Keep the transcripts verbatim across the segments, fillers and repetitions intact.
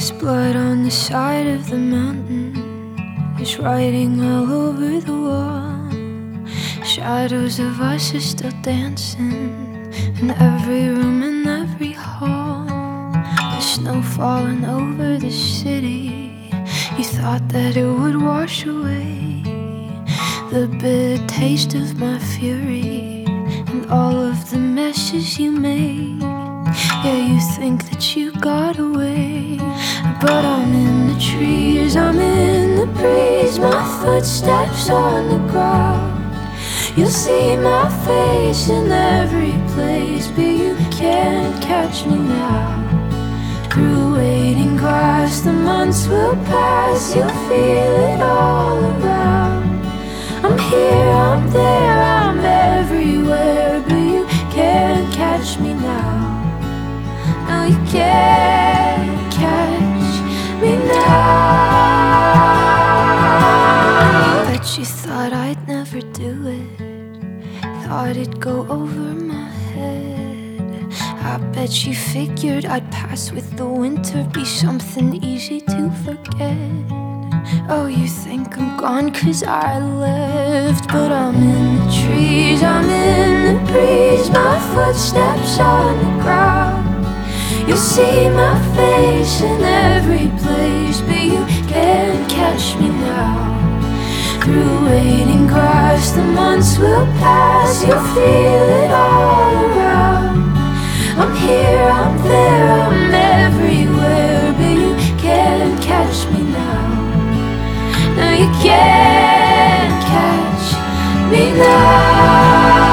There's blood on the side of the mountain. There's writing all over the wall. Shadows of us are still dancing in every room and every hall. The snow falling over the city. You thought that it would wash away the bitter taste of my fury and all of the messes you made. Yeah, you think that you got away, but I'm in the trees, I'm in the breeze, my footsteps on the ground. You'll see my face in every place, but you can't catch me now. Through waiting grass, the months will pass, you'll feel it all around. I'm here, I'm there, I'm everywhere, but you can't catch me now. No, you can't catch me now. Bet you thought I'd never do it, thought it'd go over my head. I bet you figured I'd pass with the winter, be something easy to forget. Oh, you think I'm gone cause I left, but I'm in the trees, I'm in the breeze, my footsteps on the ground. You'll see my face in every place, but you can't catch me now. Through waiting grass, the months will pass, you'll feel it all around. I'm here, I'm there, I'm everywhere, but you can't catch me now. No, you can't catch me now.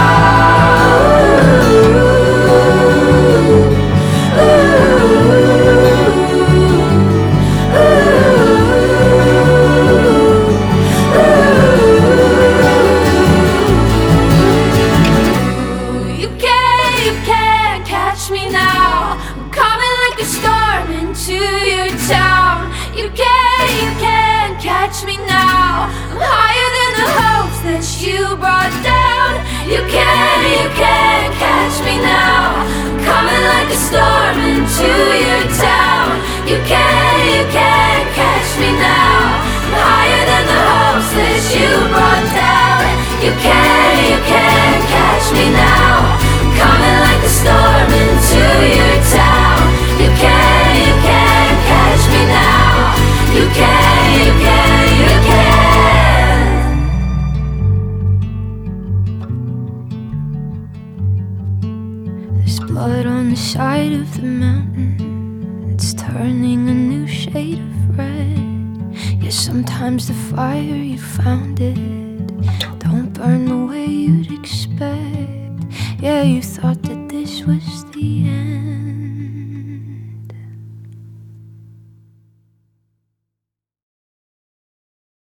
To your town, you can't, you can't catch me now. I'm higher than the hopes that you brought down. You can't, you can't catch me now. I'm coming like a storm into your town. You can't, you can't catch me now. I'm higher than the hopes that you brought down. You can't, you can't catch me now. I'm coming like a storm into your town. You can't, you can't catch me now. You can, you can, you can. There's blood on the side of the mountain. It's turning a new shade of red. Yeah, sometimes the fire, you found it